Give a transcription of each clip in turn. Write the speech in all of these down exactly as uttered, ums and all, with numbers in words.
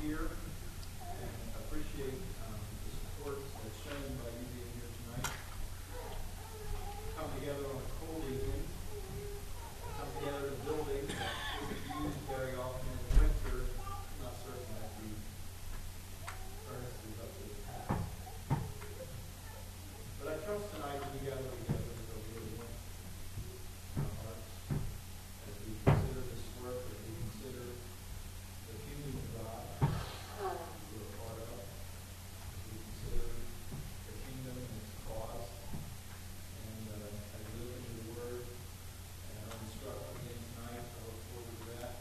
here and appreciate um, the support that's shown by you being here tonight. Come together on a cold evening, come together in a building that isn't used very often in the winter. I'm not certain that the furnace is up to the task. But I trust tonight as we gather together that there'll be a warmth in our hearts as we consider this work, as we consider the kingdom of God we're a part of, as we consider the kingdom and its cause, and uh, as we look into the Word and are instructed again tonight, I look forward to that.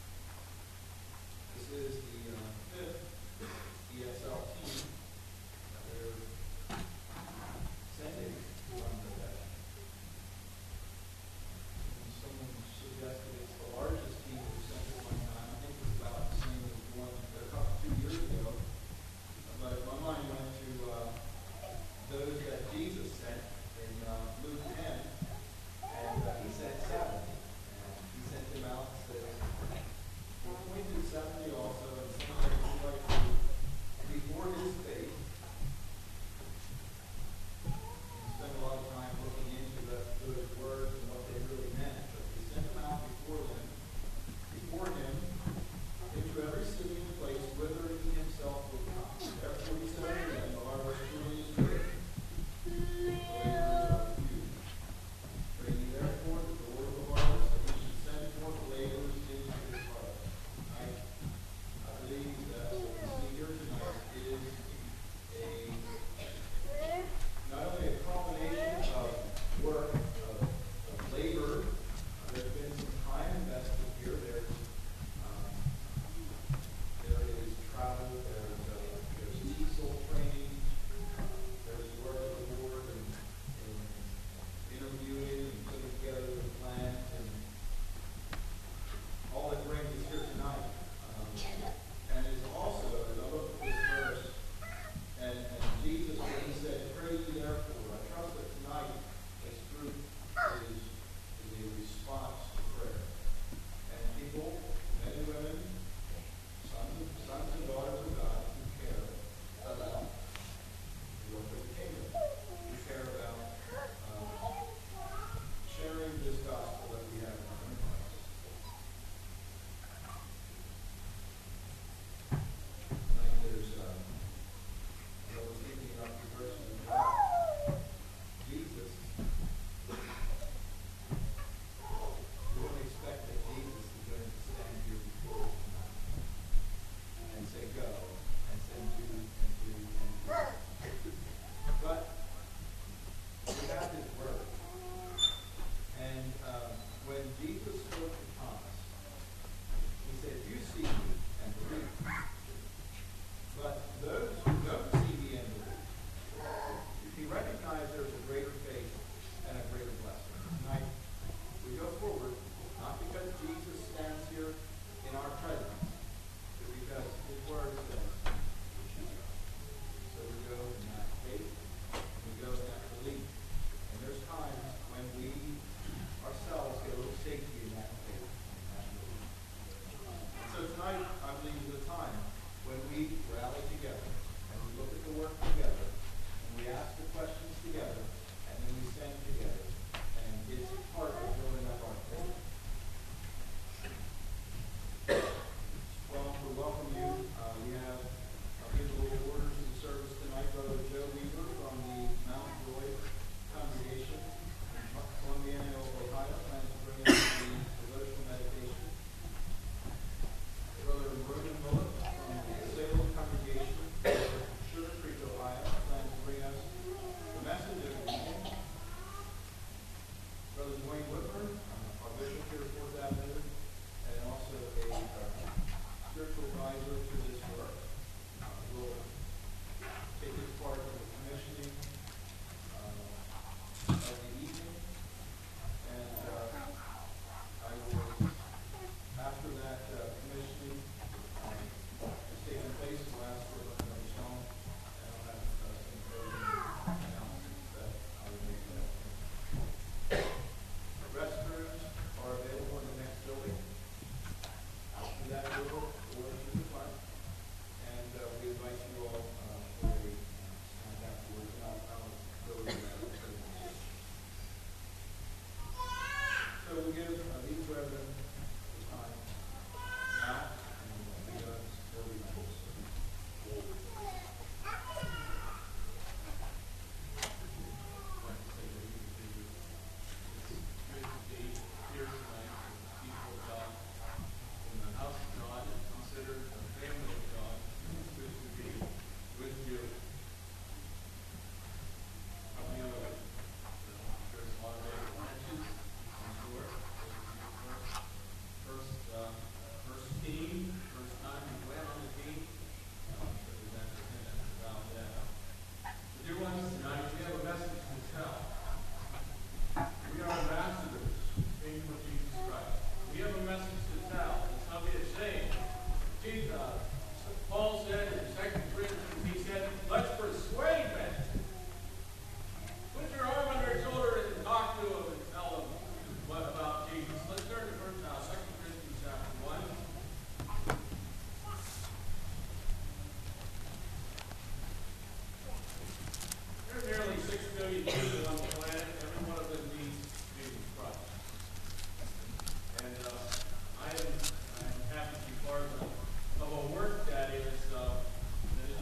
This is the uh, fifth E S L team that we're sending from the deck. And someone suggested it's the largest team we've sent at one time. I think it's about the same as the one that a couple two years ago. But my mind went to uh, those that Jesus sent in uh, Luke ten, and uh, he sent seven. And he sent them out and said, he appointed seventy also, and some that he like to, before his faith, he spent a lot of time looking into the, those words and what they really meant. But he sent them out before them, before him, into every city and place whither he himself would come. Therefore he said unto them, the harvest truly is great, the laborers are few. Pray ye therefore that the Lord of the harvest, that he should send forth laborers into his harvest. Tonight, I believe that what we see here tonight is a not only a culmination of work, of, of labor. Uh, there's been some time invested here. There's um, there is travel. There's uh, there's diesel training. Uh, there's work of the Lord and, and interviewing and putting together the plan and all that brings us here tonight. Um, and it's also, as I look at this verse, and, and Jesus, when he said, pray ye therefore, I trust that tonight this group is, is a response to prayer. And people, men and women, sons and, sons and daughters of God who care about the work of the kingdom, who care about uh, sharing this gospel that we have in our own hearts. Tonight there's, um, as I was thinking about the verses about Jesus, we don't expect that Jesus is going to stand here before us tonight and say go, and send you and do and do. But we have his word. And uh, when Jesus spoke to Thomas, he said, you see me and believe. But those who don't see me and believe, he recognized there's a greater faith and a greater blessing. Tonight, we go forward, not because Jesus stands here in our presence, but because his word says we should go. So we go in that faith, and we go in that belief. And there's times when we ourselves get a little shaky in that faith and that belief. And so tonight, I believe, is a time when we rally together and we look at the work together and we ask the questions together and then we stand together. And it's part of building up our faith. Well, we welcome you. Uh, we have uh, given the little orders in the service tonight. Brother Joe Weaver from the Mount Joy congregation in Columbiana, Ohio, plans to bring us the devotional meditation. Brother Ronan Bullock from the Salem congregation in Sugar Creek, Ohio, plans to bring us the message of the evening. Brother Dwayne Whitburn, uh, our bishop here at Fourth Avenue, and also a uh, spiritual advisor to Paul said in Second Corinthians, he said, let's persuade men. Put your arm on their shoulder and talk to them and tell them what about Jesus. Let's turn to first now, Second Corinthians chapter one. There are nearly six billion people on the planet. Every one of them needs Jesus Christ. And uh, I am I am happy to be part of a, of a work that is uh, that is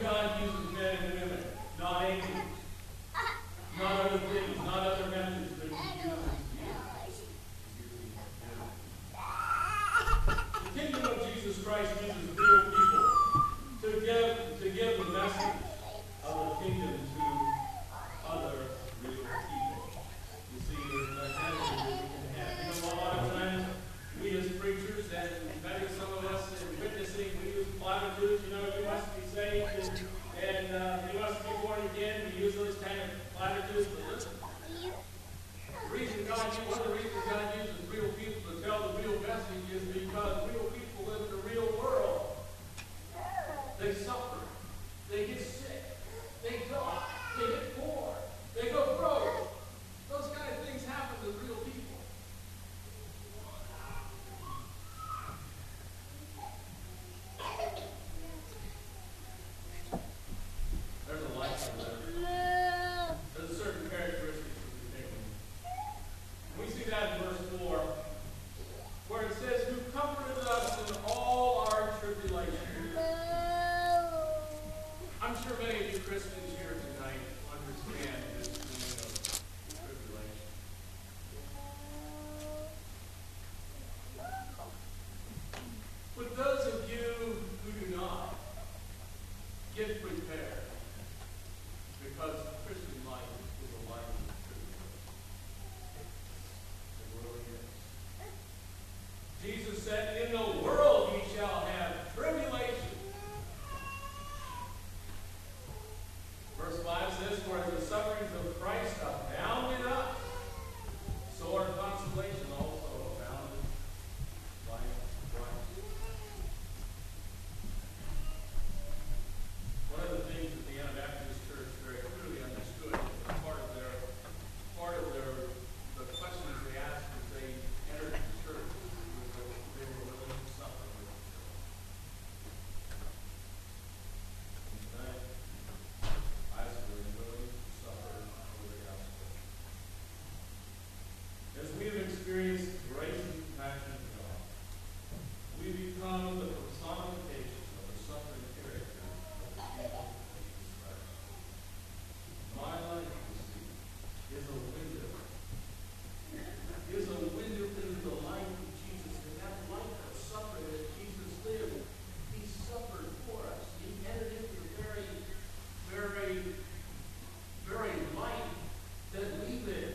God uses men and women, not angels, not other things, not other methods, but He uses you. The kingdom of Jesus Christ uses real people to give to give the message of the kingdom to other real people. You see, there's an identity that we can have. You know, a lot of times we as preachers, and maybe some of us in witnessing, we use platitudes. You know, you must be saved and, and uh, you must be born again. We use those kind of platitudes. But listen, the reason God, one of the reasons God uses real people to tell the real message is because real people live in the real world. They suffer. They get sick. They die. They get poor. They go broke. Those kind of things happen to real people. There's a life in there. There's a certain characteristics that we take. And we see that in verse four, where it says, "Who comforted us in all our tribulation." I'm sure many of you Christians here tonight understand this meaning of tribulation. But those of you who do not, get prepared, because the Christian life is a life of tribulation. It really is. Jesus said, "In the world ye shall have tribulation." Verse five says, "For as the sufferings of Christ abound in us, so our consolation also abounded by Christ." One of the things that the Anabaptist Church very clearly understood, as part of their, part of their, the questions they asked as they entered the church, was that they were willing to suffer with the church. And tonight, I was willing to suffer for the gospel. As we have experienced grace and compassion of God, we become the personification of the suffering character of the people of Jesus Christ. My life, you see, is a window. Is a window into the life of Jesus, and that life of suffering that Jesus lived, He suffered for us. He entered into the very, very, very life that we live.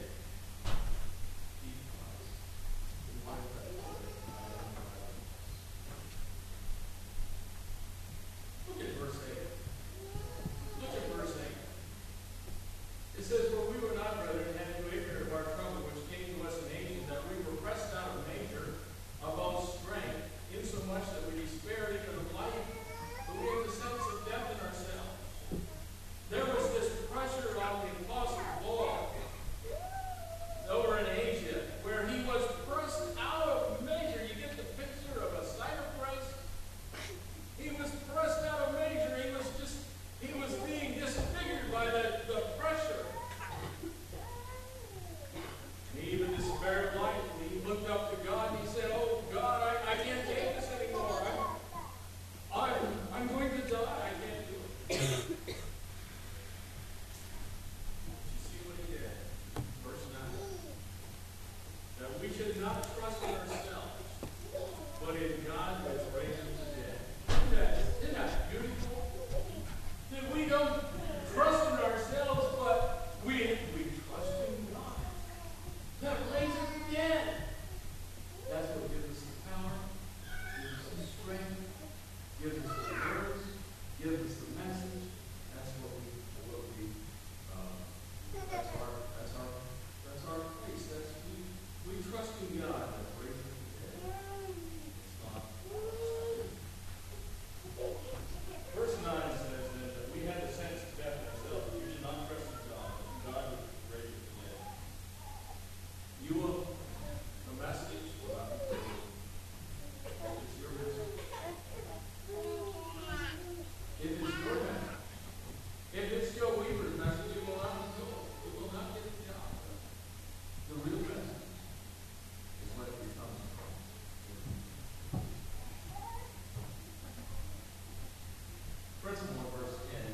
Look at verse eight. Look at verse eight. It says, "For we were not, brethren, having you ignorant of our trouble which came to us in Asia, that we were pressed out of measure above strength, insomuch that we despaired even of life, but we have the sense of death in ourselves." There was this pressure on the Apostle Paul over in Asia, where he was pressed out of measure. You get the picture of a cider press? He was pressed out of measure. He was just, he was being disfigured by the, the pressure. And he even despaired of life. And he looked up to God and he said, "Oh God, I, I can't take this anymore. I'm, I'm, I'm going to die. I can't do it." You see what he did? Verse nine. That we should not trust in ourselves, but in God who has raised him to dead. Isn't that, isn't that beautiful? That we don't trust in ourselves, but we, we trust in God. That raised him again. That's what gives us the power, gives us the strength, gives us the words, gives us the message. That's what we, what we, um, that's our, that's our, that's our place. That's we, we trust in God that raised him to dead. It's not. Verse nine says then that we have the sense of death in ourselves. We should not trust in God, but God will raise him to dead. You will, the message will not be taken. It's your message. If it's your message, if it's Joe Weaver's message, it will not be told. It will not get the job done. The real message is what it becomes from. Principle of verse ten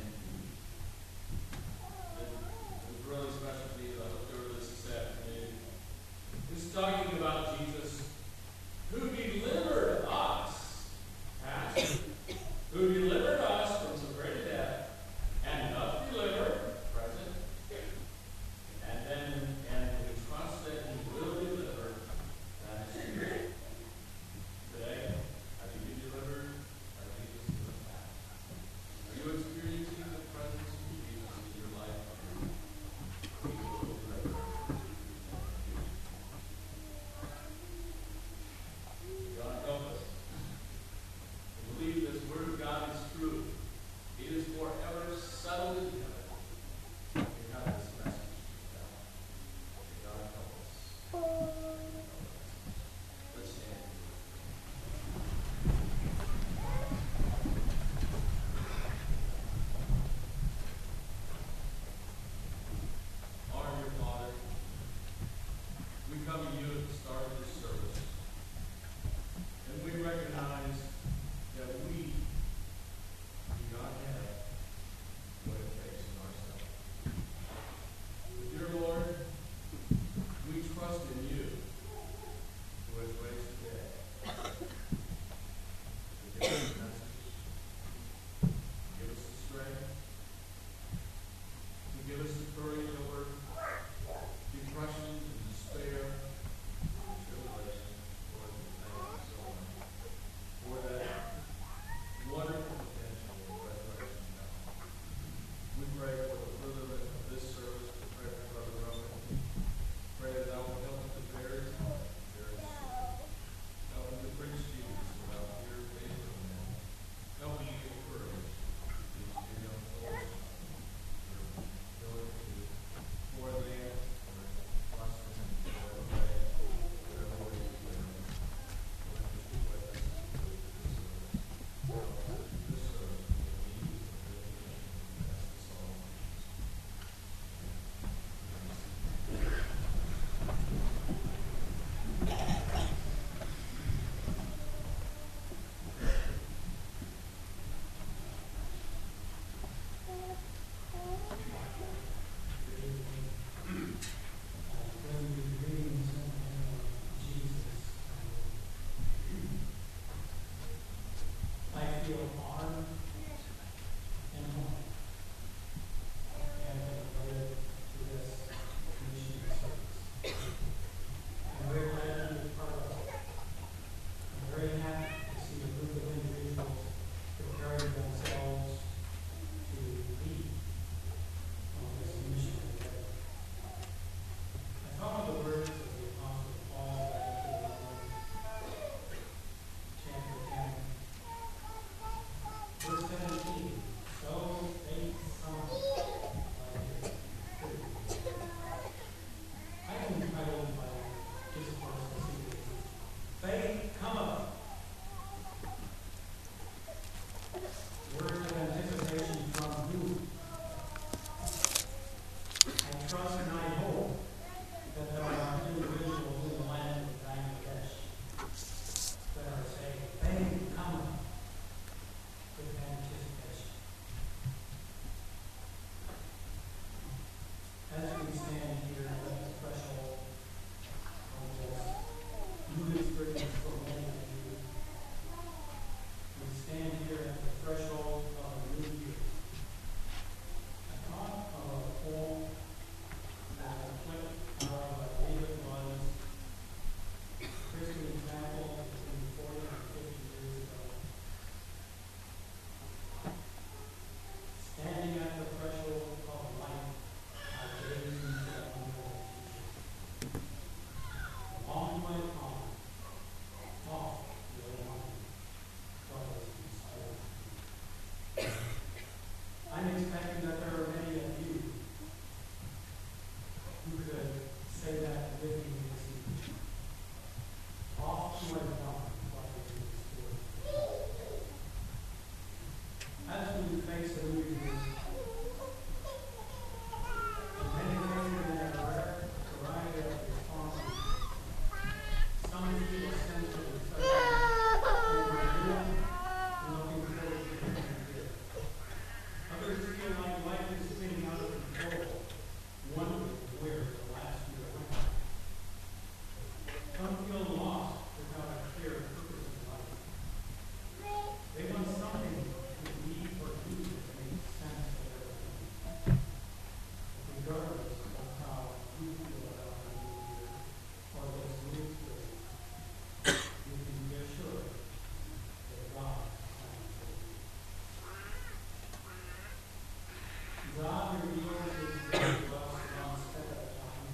God reveals his will to us one step at a time.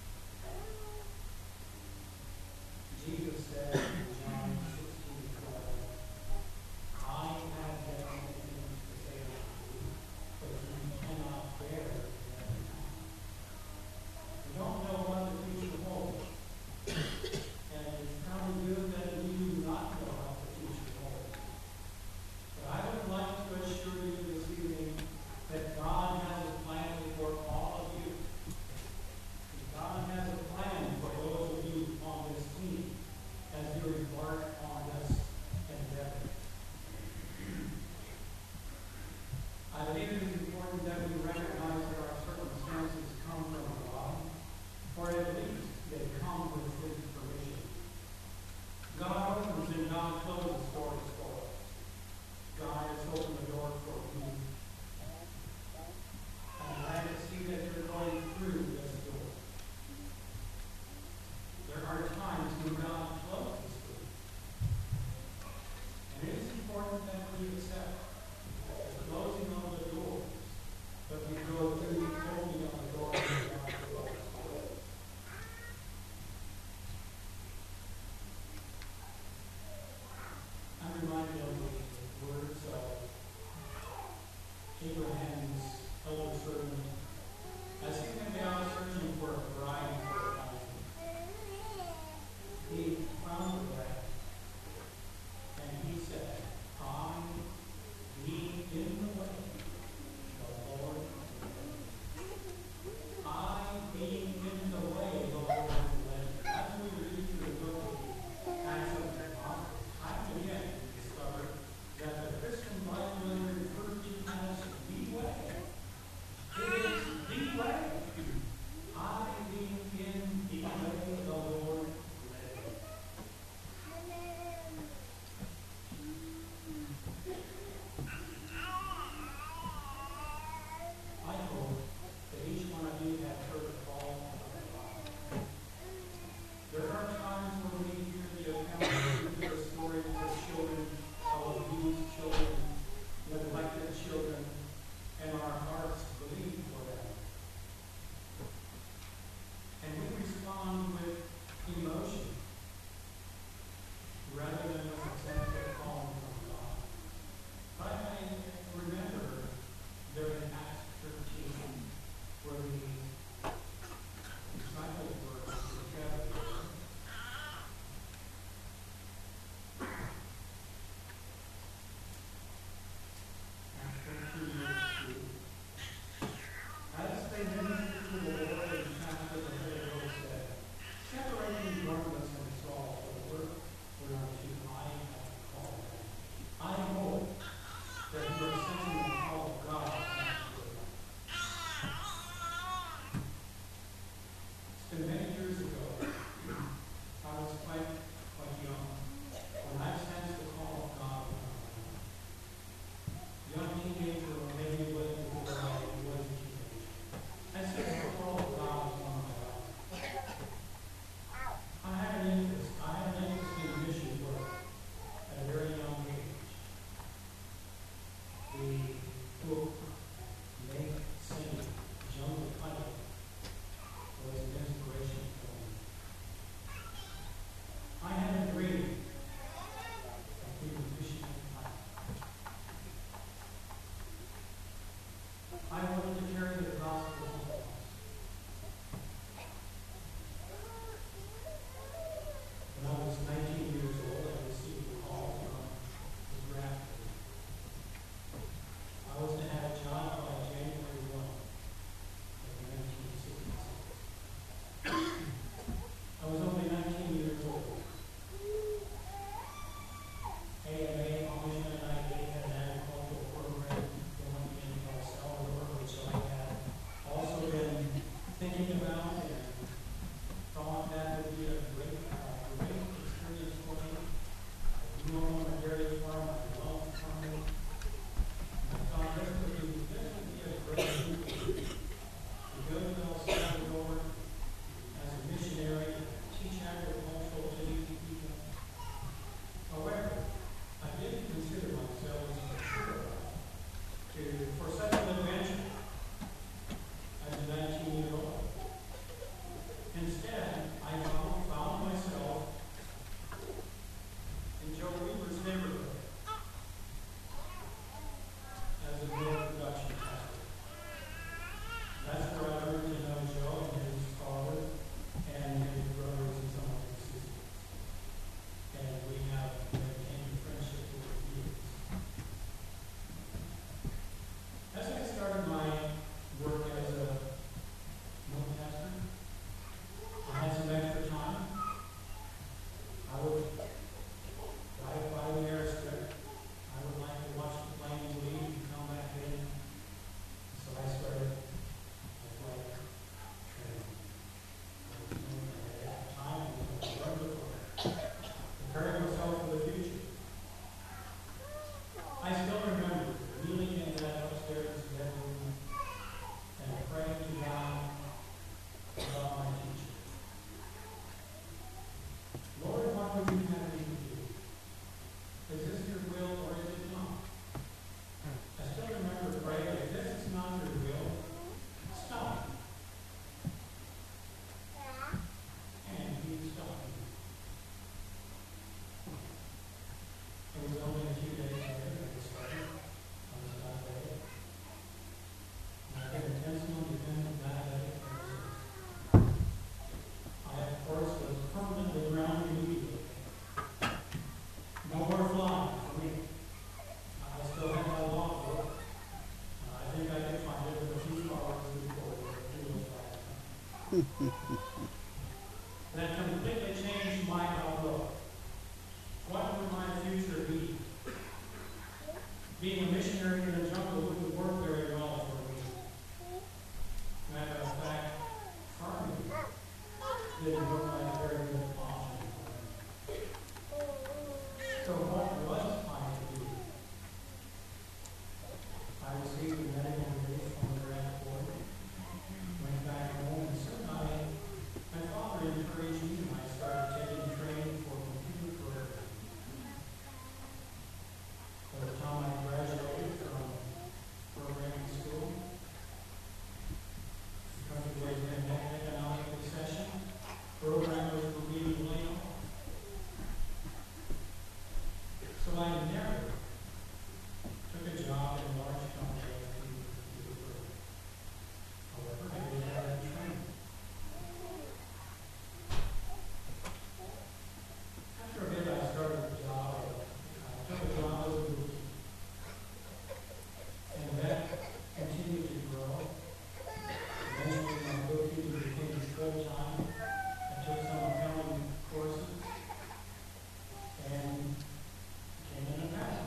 Jesus said in John sixteen twelve, I have yet many things to say to you, but you cannot bear them now. We don't know what the future holds. And it's probably good that we do not know what the future holds. But I would like to assure you this evening that God has a plan for all of you. God has a plan for those of you on this team as you embark on this endeavor. I believe it is important that we recognize that our circumstances come from God, or at least they come with his permission. God opens and God closes doors for us. God has opened the door for you. I'm glad to see that you're going through this door. There are times when God closes doors. And it is important that we accept the closing of the doors, but we go through the opening of the doors that God closes for us. I'm reminded of the words of Abraham's elder servant as he went out searching for a bride for Isaac. He found a bride, and he said, I be in the way, the Lord. I being in the way, the Lord led. As we read through the book of Acts of the Apostles, time and again we discover that the Christian Bible refers to as the way. It is the way. I being That completely changed my outlook. What would my future be? Being a missionary in the jungle wouldn't work very well for me. Matter of fact, farming didn't look like a very good option for me. So what was I to do? I received a medical release from the grant board, went back home, and soon I, my father encouraged me, and I started taking training for computer programming. By the time I graduated from programming school, the country was in an economic recession, programmers were being laid off. So I never took a job in a large company as a computer programmer. However, I did have that training. After a bit, I started a job. I took a job as a bookkeeper. And that continued to grow. Eventually, my bookkeeping became full-time. I took some accounting courses and became an accountant.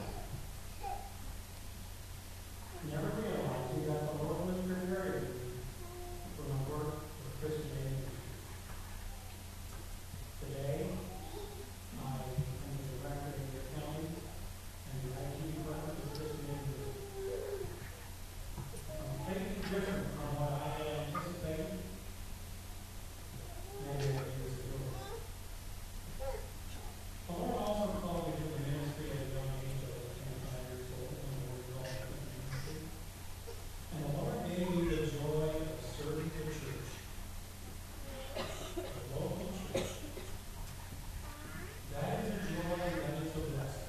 Never realizing that the Lord was preparing me for my work with Christian Aid. Today, I am the director of the accounting and the I T department of Christian Aid. Completely different from what I had anticipated many years ago. The Lord also called me to the ministry at a young age of twenty-five years old when we were called to the ministry. And the Lord gave me the joy of serving the church, the local church. That is a joy, that is a blessing.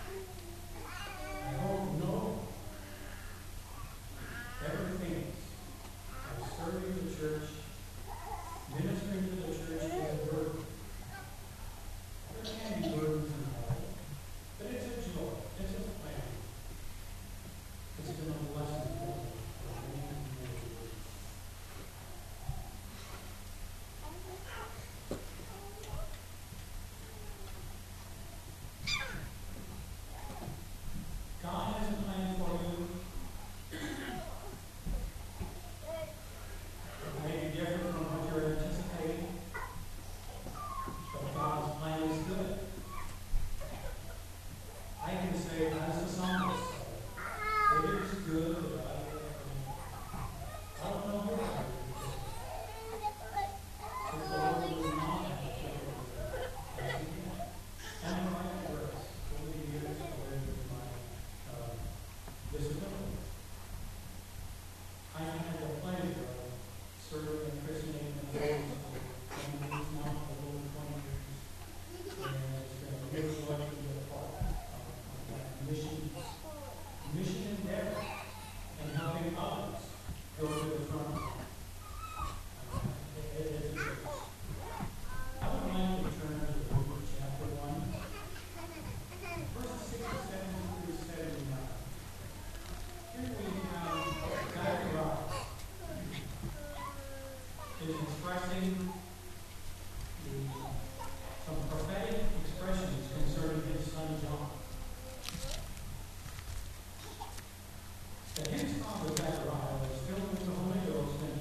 I hope no one ever thinks of serving the church, ministering to the church is a burden. There can be burdens involved, but it's a joy, it's a plan. It's been a blessing for me for many, many years. God has a plan for you. It may be different from what you're anticipating, but God's plan is good. I can say, as the psalmist said, it is good that I live for you. I don't know where I would be today. If the Lord would not have children as he did, and the right grace, forty years to live with my uh, disability. I have had the pleasure of serving in Christian Aid and Holy School, and it's now for over twenty years. And it's been a real joy to be a part of, of that mission, mission endeavor, and helping others go to the front. Uh, it, it is a joy. I would like to turn to Luke chapter one, verses sixty-seven through seventy-nine. Here we have Zechariah is expressing the, some prophetic expressions concerning his son John. That his father Zechariah was filled with the Holy Ghost and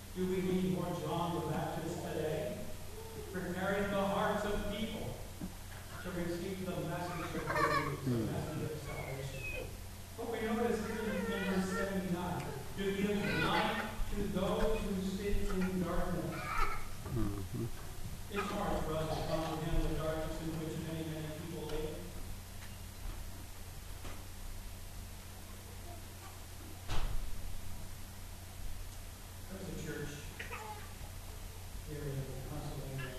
Do we need more John the Baptist today? Preparing the hearts of people to receive the message of good news, the message of salvation. But we notice here in verse seventy-nine, to give light to those who sit in darkness. Mm-hmm. It's hard for us to comprehend the darkness in which many, many people live. There's a church here in Pennsylvania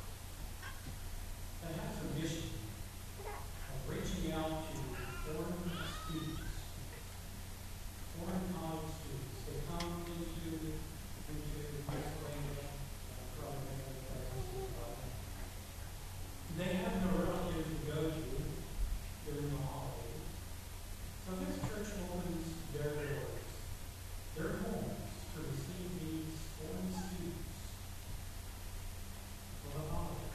that has a mission of reaching out to foreign students, foreign college students. They come into, into Pennsylvania, uh, from many places. They have no relatives to go to during the holidays. So this church opens their doors, their homes, to receive these foreign students for the holidays.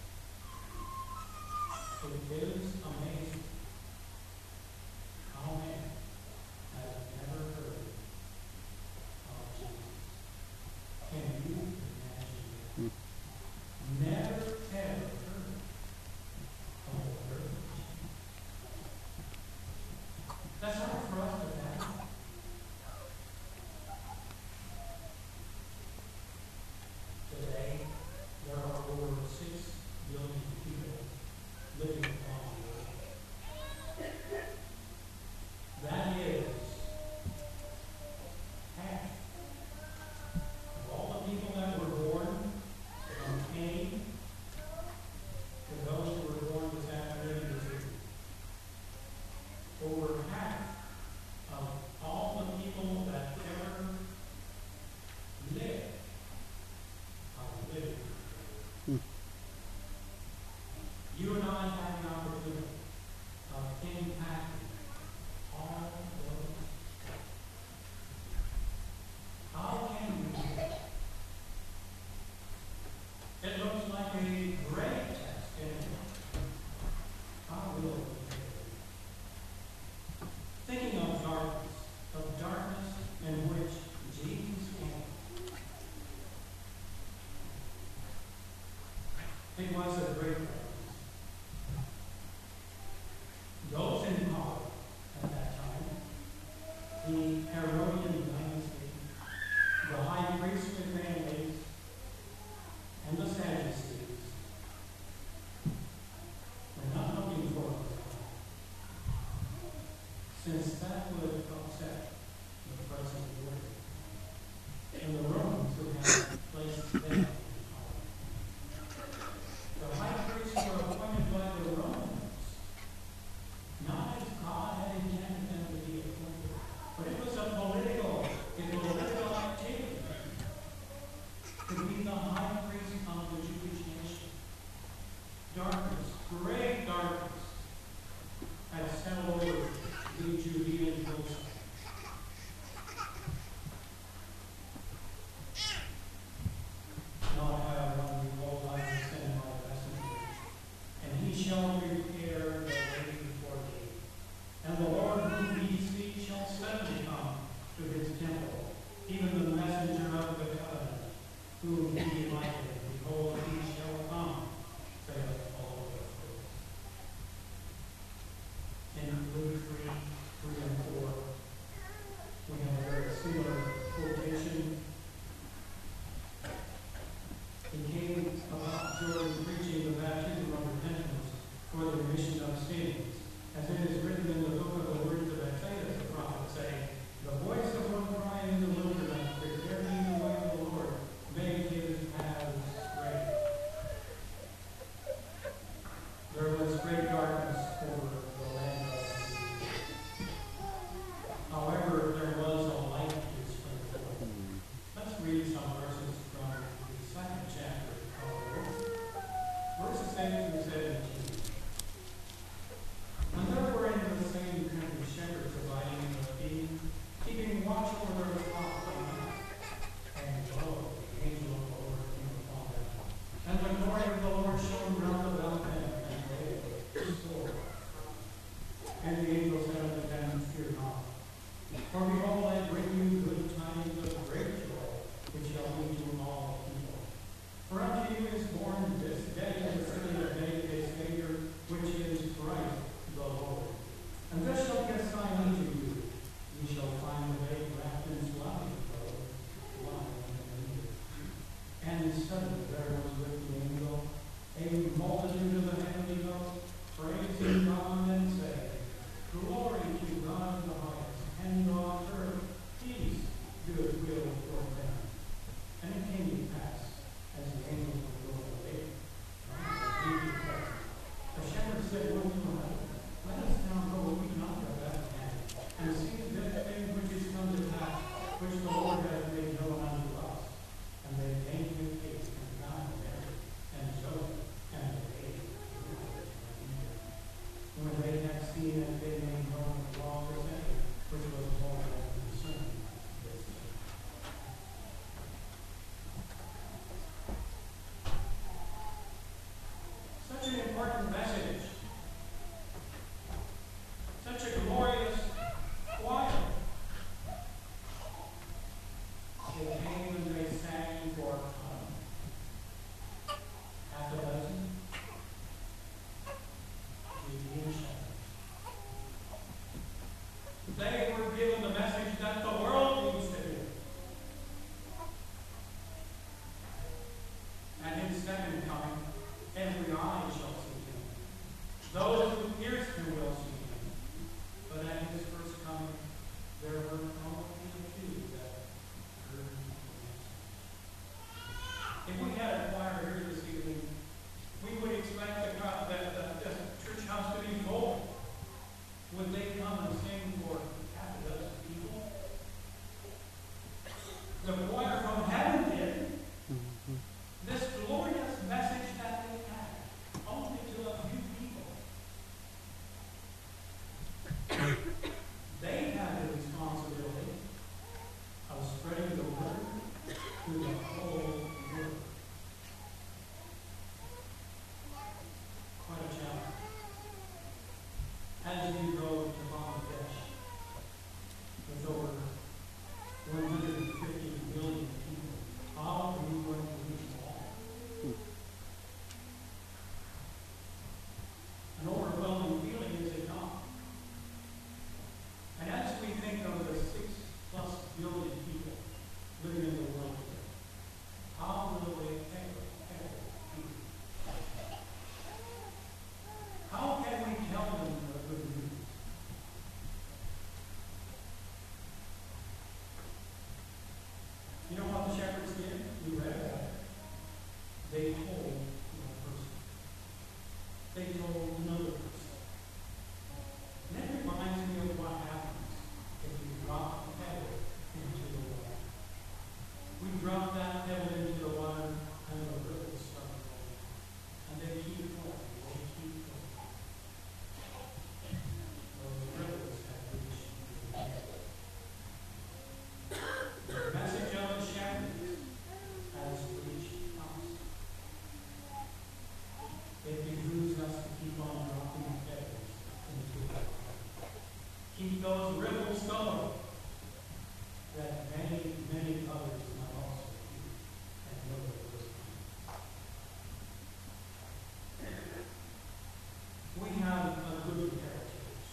It is amazing how many have never heard of Jesus. Can you imagine that? Never ever heard of the Lord. That's hard for us to imagine. Today, there are over six billion people living on the earth. That is half of all the people that were born from Cain to those who were born this afternoon in this year. Over half of all the people that ever lived are living. You and I have the opportunity of impacting all those. How can we do that? It looks like a great test, isn't it? How will we do it? Thinking of darkness, of darkness in which Jesus came. It was a great darkness. Those in power at that time, the Herodian dynasty, the high priestly families, and the Sadducees, were not looking for it, since that would upset the present order. And the Romans who had placed them in power. The high priests were appointed by the Romans, not as God had intended them to be appointed, but it was a political, a political activity to be the high priest of the Jewish nation. Darkness, great darkness, had settled over the Judean hillside. made known unto us, and they came with haste and found Mary and Joseph and the baby who was in the manger. When they had seen it, they made known the law of saying, which was told them concerning this thing. Such an important message. Such a glorious choir. They came and they sang for um, half a dozen Judean shepherds. They were given the message that the world needs to hear. And his second coming, every eye shall see him. Those who pierced him will see him. But at his first coming, there were only a few that heard the message. If we had a choir here this evening, we would expect the, crowd- that the, the church house to be full. Would they come and sing for half a dozen people? The choir from heaven did. This glorious message that they had, only to a few people. They had the responsibility of spreading the word to the whole world. Quite a challenge. As we go to Bangladesh, with over one hundred fifty million people, how are we going to reach them all? An overwhelming feeling, is it not? And as we think of the six plus billion people living in the world today, how will they ever, ever be? How can we tell them the good news? You know what the shepherds did? We read about it. They told one person. They told another person. And that reminds me of what happens if you drop a pebble into the water. We drop that pebble into the water and the ripples start rolling. And they keep going. They keep going. Those ripples have reached the end. The message of the shepherds has reached us. It behooves us to keep on dropping pebbles into the water. Keep those ripples going, that many, many others might also hear and know the word. We have a good heritage.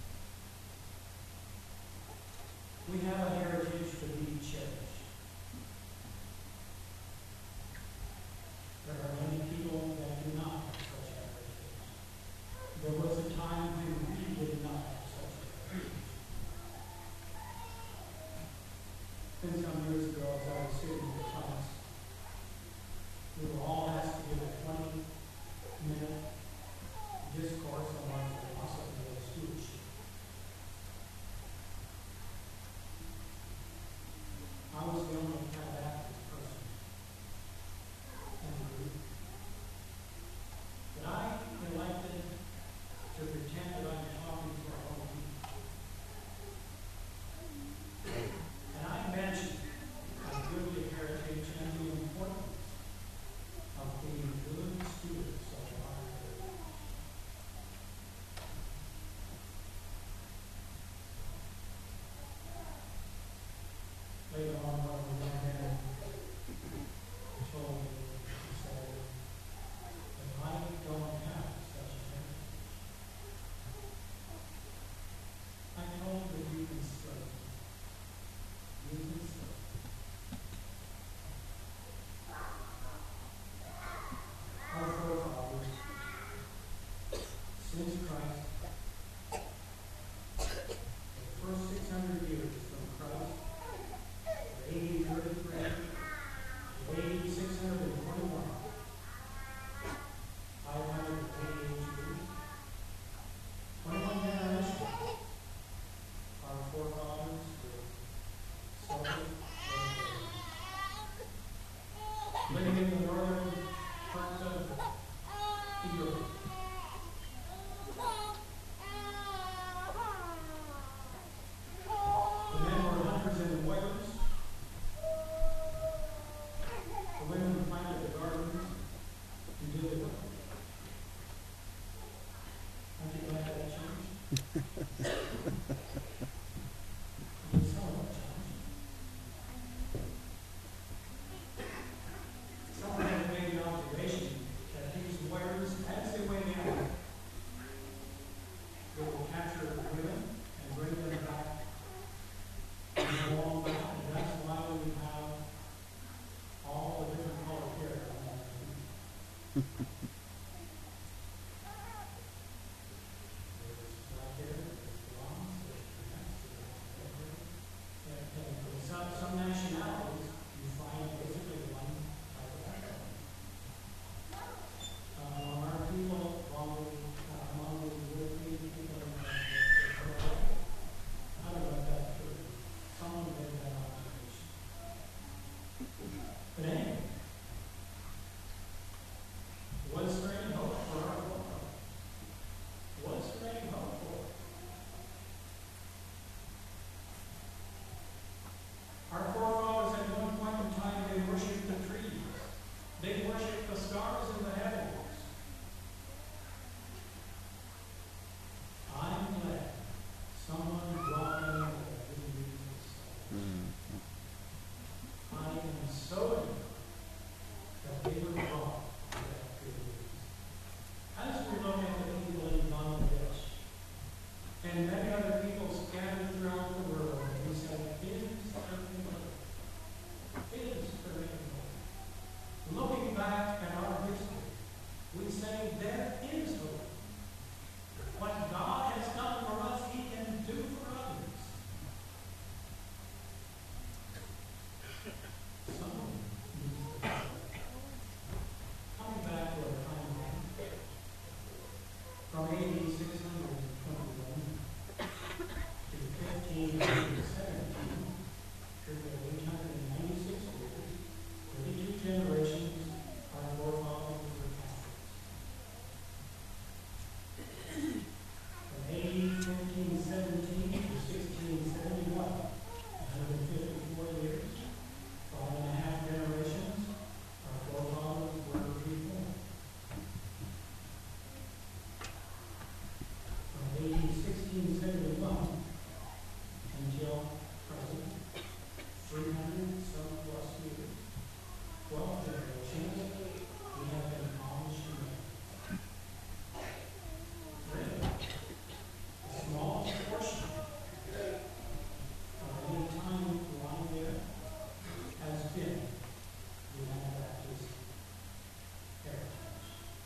We have a heritage to be cherished. There are many people that do not have such heritage. There was a time when we did not have such a heritage. And some years ago, as I was sitting in class, we were all asked to give a twenty minute discourse on our philosophy of stewardship. I was the only kind of active person in the group. But I elected to pretend that I'm talking to our own people. And I mentioned our goodly heritage and living in the northern parts of Europe. The men were hunters and warriors. The women planted the gardens and did the work. Aren't you glad that changed? It's some of it changed. Someone had made the observation that these warriors, as they went in, they will capture women and bring them back and go on back, and that's why we have all the different colored hair on our head. There's black hair, there's blondes, there's brunettes, there's red hair. And, and in some, some nationalities, you find basically one type of hair. Uh, among our people, among the, uh, among the European people, uh, I don't know if that's true. Someone made that observation. But anyway, was there any hope for our world? Was there any hope for it? Our forefathers at one point in time, they worshipped the trees. They worshipped the stars in the heavens. I'm glad someone brought them over that didn't use this. I am so glad that they were brought to that good news. As we look at the people in Bangladesh and many other people scattered throughout the world, we say, is there any hope? Is there any hope? Looking back at our history, we say there is hope. What God has done for us, He can do for others. Someone needs to do it. Coming back to our timeline, from A D six hundred twenty-one to fifteen seventeen, period of eight hundred ninety-six years, thirty-two generations, our forefathers were Catholics. From A D fifteen seventeen to sixteen seventy-one, one hundred fifty-four years, five and a half generations, our forefathers were reformed. From A D sixteen seventy-one until present, three hundred some plus years, twelve generations, we have been Amish Americans. Really, a small portion of any time lying there has been the Anabaptist heritage.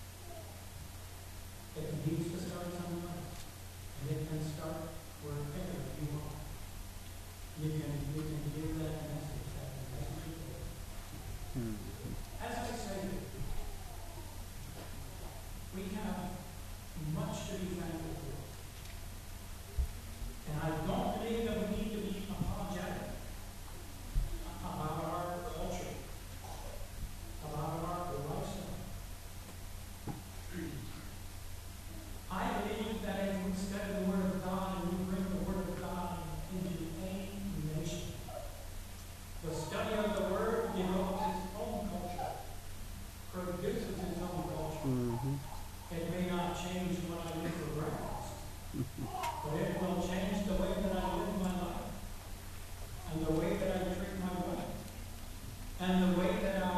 It needs to start somewhere, and it can start wherever you are. You can, you can give that message, that message of hope. As I say, we have much to be thankful for. And I don't believe that we need to be apologetic about our culture, about our lifestyle. I believe that if we study the Word of God and we bring the Word of God into any nation, the study of the Word develops its own culture, produces its own culture. It may not change what I do for breakfast, but it will change the way that I live my life, and the way that I treat my wife, and the way that I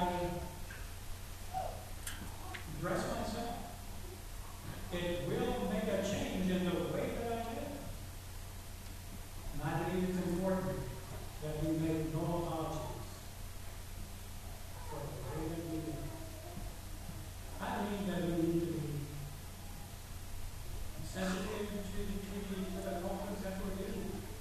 dress myself. It will make a change in the way that I live. And I believe it's important that we make no apologies for the way that we live. I believe that we need to be sensitive to, to the uh, moments that we're in.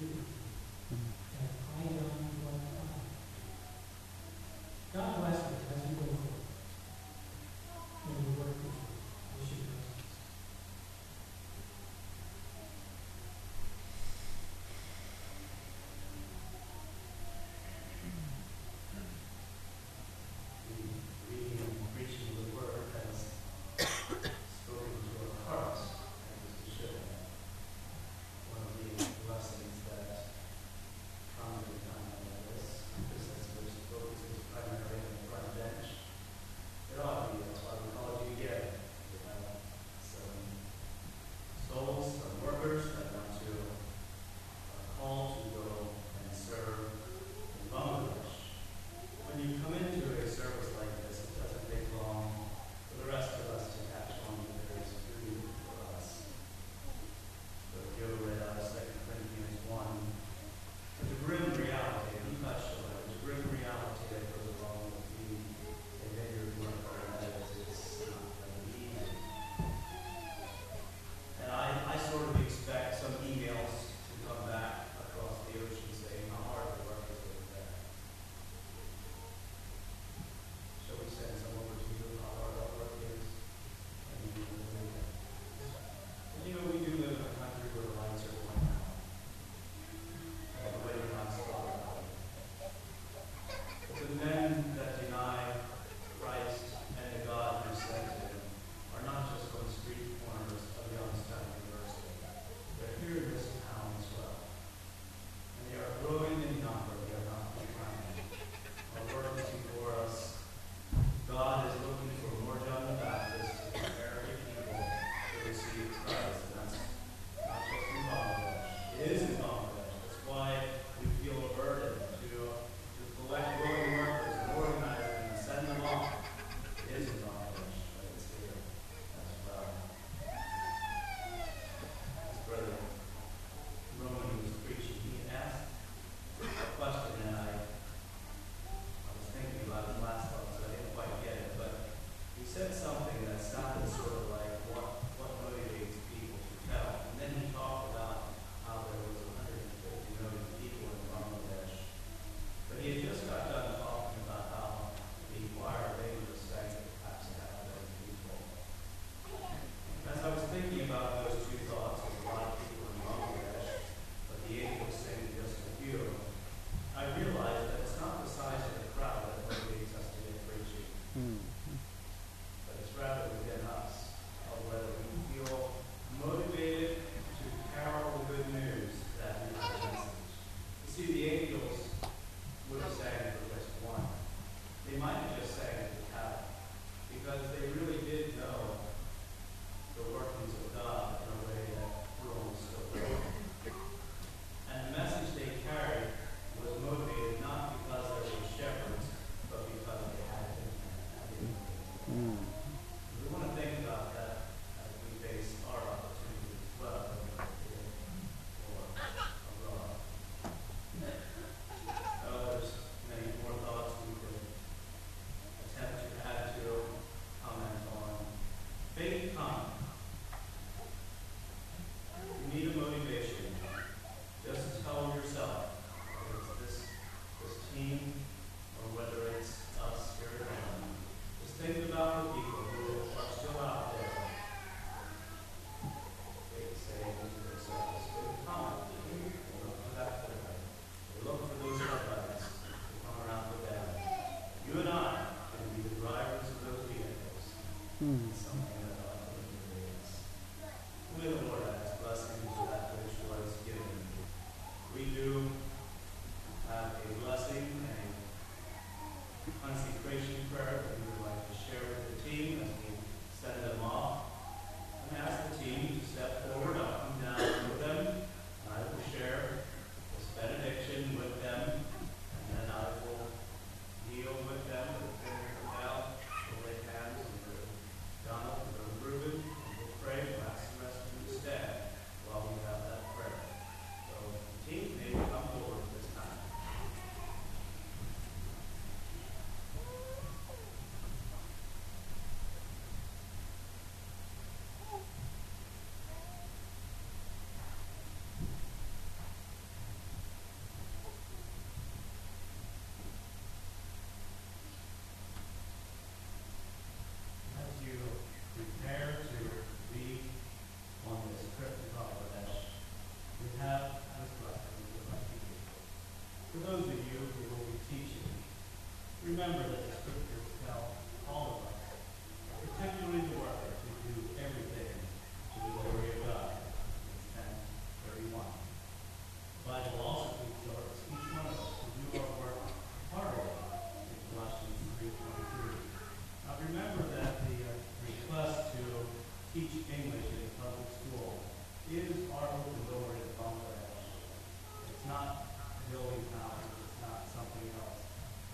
you, that I am what I am. God bless you as you go forward. May the work with you. Wish you blessings. The reading and preaching of the word has spoken to our hearts, as it should have. One of the lessons that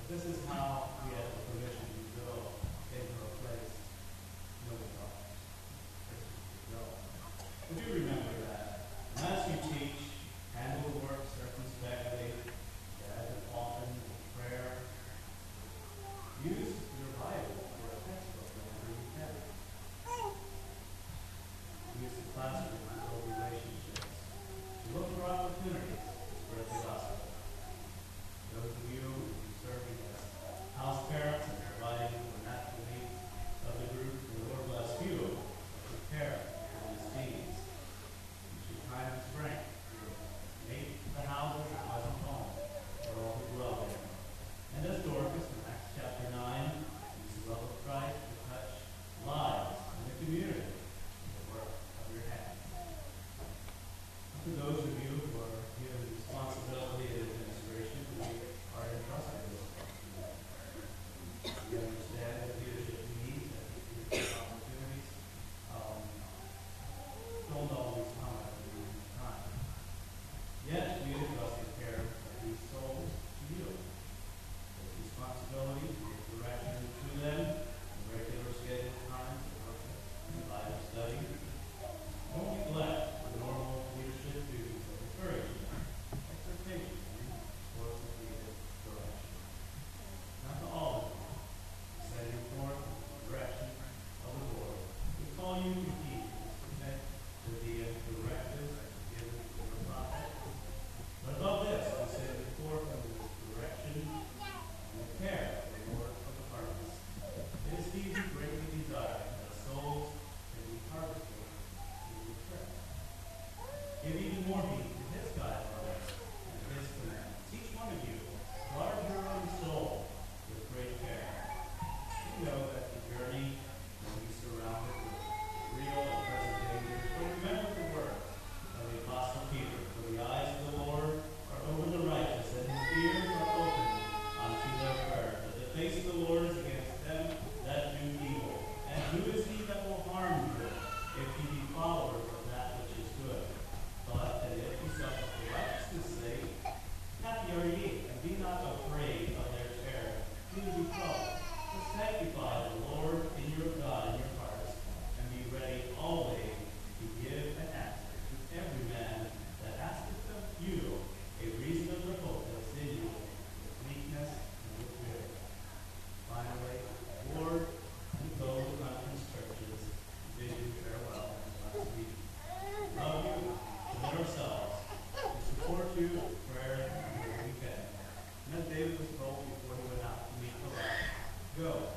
This is how we have the permission to go into a place no one else to go. But do remember that. And as you teach, handle the work circumspectly, as often in prayer. Use your Bible or a textbook whenever you can. Use the classroom to build relationships. Look for opportunities to spread the gospel. Those of you who are serving as house parents and providing for the natural needs of the group, the Lord bless you to prepare for these needs. Use your time and strength to make the houses a pleasant home for all who dwell there. And as Dorcas in Acts chapter nine, use the love of Christ to touch lives in the community with the work of your hands. To those of you who are given responsibility and administration, we are entrusted with responsibility. We understand that leadership needs and leadership opportunities um, don't always come at the right time. Yet we entrust the care of these souls to you. There's responsibility to give direction to them in regular scheduled times of worship and Bible study. Don't neglect the normal leadership duties of encouragement, exhortation, and authoritative direction. Not to all of you, setting forth the direction of the Lord. We call you to keep and submit to the directives given to your prophet. But above this, we set forth under this direction and the care of the Lord of the harvest. It is he who greatly desires that souls can be harvested. Give even more heed to his guidelines and his commandments. Each one of you, guard your own soul with great care. You know that the journey will be surrounded with real and present dangers. But remember the word of the Apostle Peter. For the eyes of the Lord are over the righteous, and his ears are open unto their prayers. But the face of the Lord is against them that do evil. And who is he that will harm you if ye be followers of that which is good? But that if you suffer for righteousness' sake, happy are ye, and be not afraid of their terror, neither be troubled. But sanctify the Lord in your God in your hearts, and be ready always to give an answer to every man that asketh of you a reason of the hope that is in you, with meekness and with fear. Finally, Lord, and those conference churches, bid you farewell and bless you. Love you. Ourselves to support you in prayer wherever we can. And as David was told before he went out to meet the Lord, go